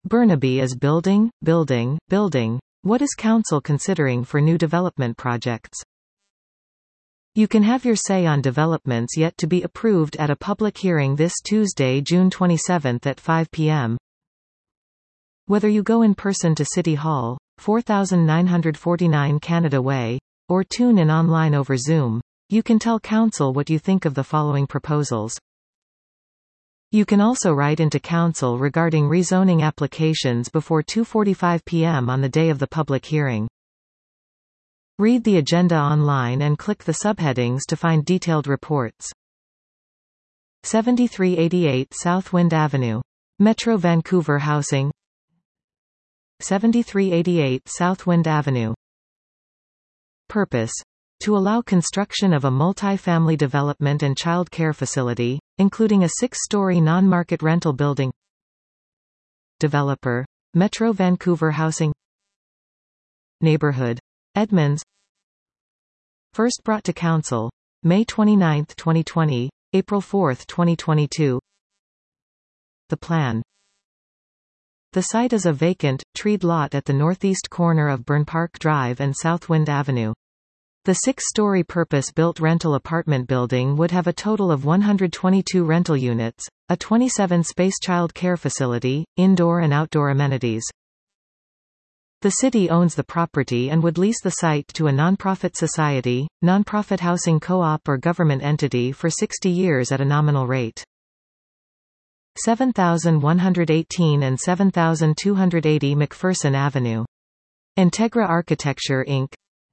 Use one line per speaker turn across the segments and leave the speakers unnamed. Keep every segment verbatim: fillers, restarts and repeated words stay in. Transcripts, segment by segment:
Burnaby is building, building, building. What is council considering for new development projects? You can have your say on developments yet to be approved at a public hearing this Tuesday, June twenty-seventh at five p m Whether you go in person to City Hall, four thousand nine hundred forty-nine Canada Way, or tune in online over Zoom, you can tell council what you think of the following proposals. You can also write into council regarding rezoning applications before two forty-five p m on the day of the public hearing. Read the agenda online and click the subheadings to find detailed reports. seventy-three eighty-eight Southwind Avenue. Metro Vancouver Housing. seventy-three eighty-eight Southwind Avenue. Purpose: to allow construction of a multi-family development and child care facility, including a six-story non-market rental building. Developer: Metro Vancouver Housing. Neighborhood: Edmonds. First brought to council May twenty-ninth twenty twenty, April fourth twenty twenty-two. The plan. The site is a vacant, treed lot at the northeast corner of Burn Park Drive and Southwind Avenue. The six-story purpose-built rental apartment building would have a total of one hundred twenty-two rental units, a twenty-seven space child care facility, indoor and outdoor amenities. The city owns the property and would lease the site to a nonprofit society, nonprofit housing co-op or government entity for sixty years at a nominal rate. seven thousand one hundred eighteen and seven thousand two hundred eighty McPherson Avenue. Integra Architecture Incorporated.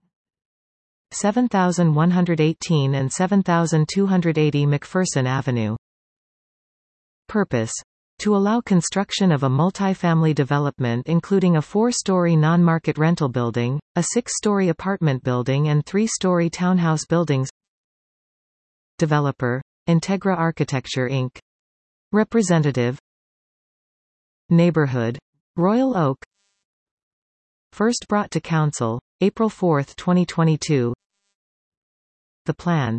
seven thousand one hundred eighteen and seven thousand two hundred eighty McPherson Avenue. Purpose: to allow construction of a multi-family development including a four-story non-market rental building, a six-story apartment building and three-story townhouse buildings. Developer: Integra Architecture Incorporated. Representative: Neighborhood: Royal Oak. First brought to council April fourth twenty twenty-two. The plan.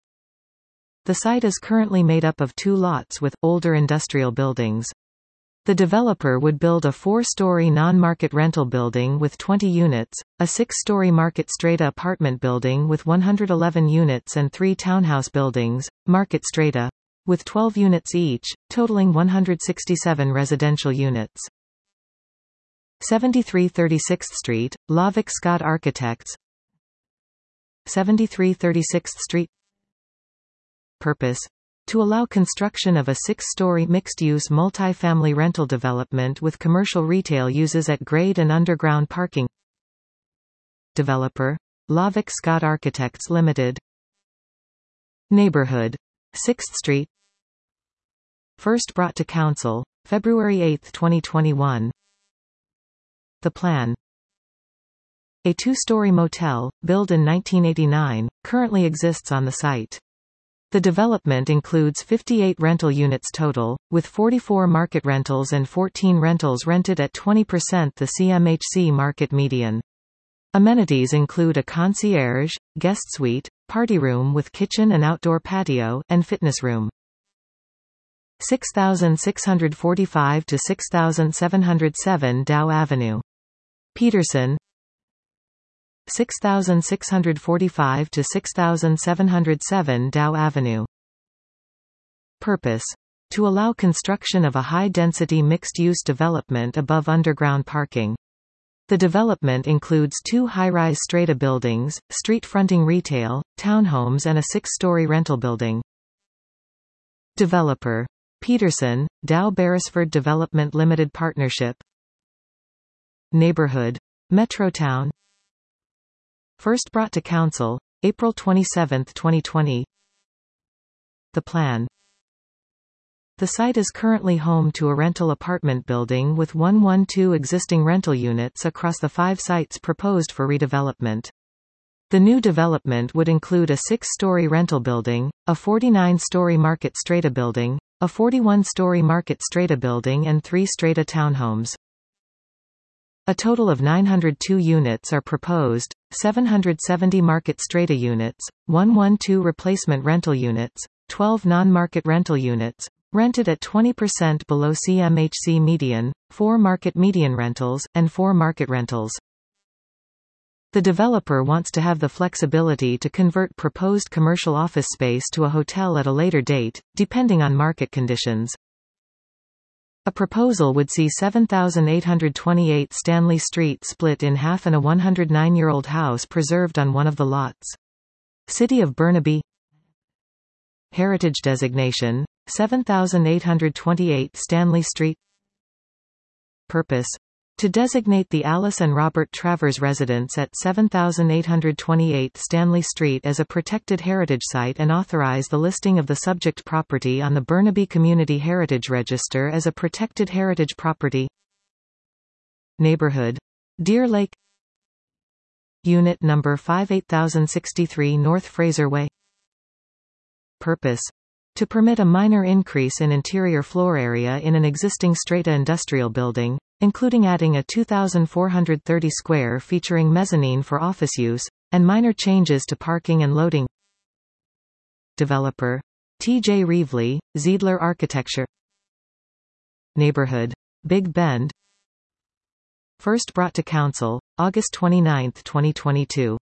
The site is currently made up of two lots with older industrial buildings. The developer would build a four-story non-market rental building with twenty units, a six-story market strata apartment building with one hundred eleven units and three townhouse buildings, market strata, with twelve units each, totaling one hundred sixty-seven residential units. seventy-three thirty-sixth Street, Lovick Scott Architects. seventy-three thirty-sixth Street. Purpose: to allow construction of a six-story mixed-use multi-family rental development with commercial retail uses at grade and underground parking. Developer: Lovick Scott Architects Limited. Neighborhood: sixth Street. First brought to council February eighth twenty twenty-one. The plan. A two-story motel, built in nineteen eighty-nine, currently exists on the site. The development includes fifty-eight rental units total, with forty-four market rentals and fourteen rentals rented at twenty percent the C M H C market median. Amenities include a concierge, guest suite, party room with kitchen and outdoor patio, and fitness room. six thousand six hundred forty-five to six thousand seven hundred seven Dow Avenue. Peterson. six thousand six hundred forty-five to six thousand seven hundred seven Dow Avenue. Purpose: to allow construction of a high-density mixed-use development above underground parking. The development includes two high-rise strata buildings, street-fronting retail, townhomes and a six-story rental building. Developer: Peterson, Dow Beresford Development Limited Partnership. Neighborhood: Metrotown. First brought to council April twenty-seventh twenty twenty. The plan. The site is currently home to a rental apartment building with one hundred twelve existing rental units across the five sites proposed for redevelopment. The new development would include a six-story rental building, a forty-nine-story market strata building, a forty-one-story market strata building and three strata townhomes. A total of nine hundred two units are proposed, seven hundred seventy market strata units, one hundred twelve replacement rental units, twelve non-market rental units, Rented at twenty percent below C M H C median, four market median rentals, and four market rentals. The developer wants to have the flexibility to convert proposed commercial office space to a hotel at a later date, depending on market conditions. A proposal would see seven thousand eight hundred twenty-eight Stanley Street split in half and a one hundred nine-year-old house preserved on one of the lots. City of Burnaby. Heritage designation, seven thousand eight hundred twenty-eight Stanley Street. Purpose: to designate the Alice and Robert Travers residence at seven thousand eight hundred twenty-eight Stanley Street as a protected heritage site and authorize the listing of the subject property on the Burnaby Community Heritage Register as a protected heritage property. Neighborhood: Deer Lake. Unit number five eight thousand sixty-three North Fraser Way. Purpose: to permit a minor increase in interior floor area in an existing strata industrial building, including adding a two thousand four hundred thirty square featuring mezzanine for office use, and minor changes to parking and loading. Developer: T J Reevely, Zeidler Architecture. Neighborhood: Big Bend. First brought to council, August twenty-ninth, twenty twenty-two.